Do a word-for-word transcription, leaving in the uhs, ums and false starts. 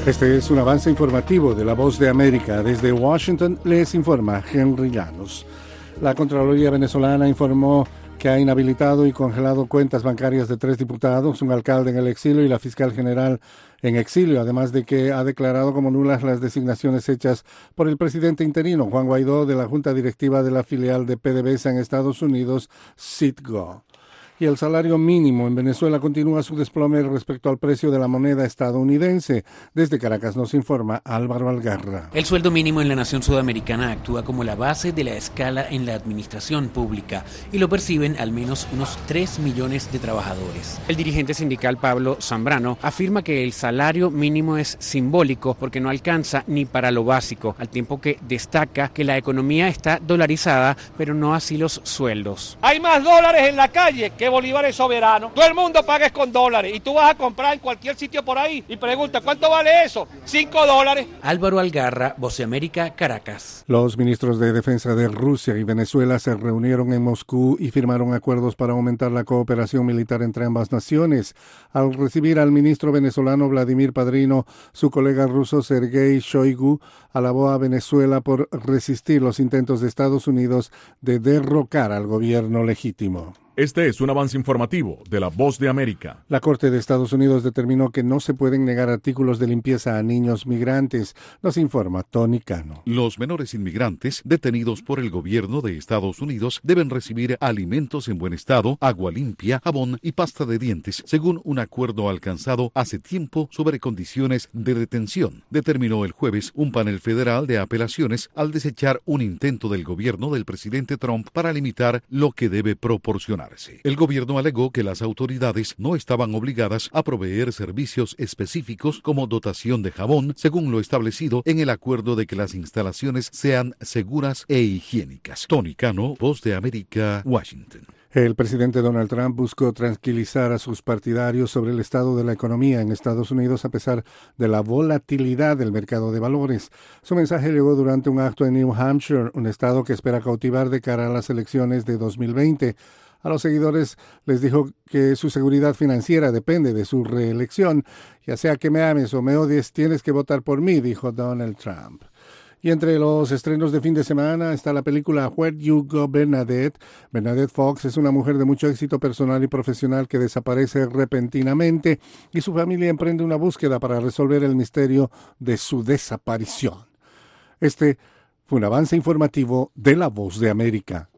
Este es un avance informativo de La Voz de América. Desde Washington les informa Henry Llanos. La Contraloría venezolana informó que ha inhabilitado y congelado cuentas bancarias de tres diputados, un alcalde en el exilio y la fiscal general en exilio, además de que ha declarado como nulas las designaciones hechas por el presidente interino, Juan Guaidó, de la Junta Directiva de la filial de PDVSA en Estados Unidos, Citgo. Y el salario mínimo en Venezuela continúa su desplome respecto al precio de la moneda estadounidense. Desde Caracas nos informa Álvaro Algarra. El sueldo mínimo en la nación sudamericana actúa como la base de la escala en la administración pública y lo perciben al menos unos tres millones de trabajadores. El dirigente sindical Pablo Zambrano afirma que el salario mínimo es simbólico porque no alcanza ni para lo básico, al tiempo que destaca que la economía está dolarizada, pero no así los sueldos. Hay más dólares en la calle que bolívares soberanos. Todo el mundo paga con dólares y tú vas a comprar en cualquier sitio por ahí y pregunta, ¿cuánto vale eso? Cinco dólares. Álvaro Algarra, Voz de América, Caracas. Los ministros de Defensa de Rusia y Venezuela se reunieron en Moscú y firmaron acuerdos para aumentar la cooperación militar entre ambas naciones. Al recibir al ministro venezolano Vladimir Padrino, su colega ruso Sergei Shoigu alabó a Venezuela por resistir los intentos de Estados Unidos de derrocar al gobierno legítimo. Este es un avance informativo de La Voz de América. La Corte de Estados Unidos determinó que no se pueden negar artículos de limpieza a niños migrantes. Nos informa Tony Cano. Los menores inmigrantes detenidos por el gobierno de Estados Unidos deben recibir alimentos en buen estado, agua limpia, jabón y pasta de dientes, según un acuerdo alcanzado hace tiempo sobre condiciones de detención, determinó el jueves un panel federal de apelaciones al desechar un intento del gobierno del presidente Trump para limitar lo que debe proporcionar. El gobierno alegó que las autoridades no estaban obligadas a proveer servicios específicos como dotación de jabón, según lo establecido en el acuerdo de que las instalaciones sean seguras e higiénicas. Tony Cano, Voz de América, Washington. El presidente Donald Trump buscó tranquilizar a sus partidarios sobre el estado de la economía en Estados Unidos a pesar de la volatilidad del mercado de valores. Su mensaje llegó durante un acto en New Hampshire, un estado que espera cautivar de cara a las elecciones de dos mil veinte. A los seguidores les dijo que su seguridad financiera depende de su reelección. Ya sea que me ames o me odies, tienes que votar por mí, dijo Donald Trump. Y entre los estrenos de fin de semana está la película Where You Go, Bernadette. Bernadette Fox es una mujer de mucho éxito personal y profesional que desaparece repentinamente y su familia emprende una búsqueda para resolver el misterio de su desaparición. Este fue un avance informativo de La Voz de América.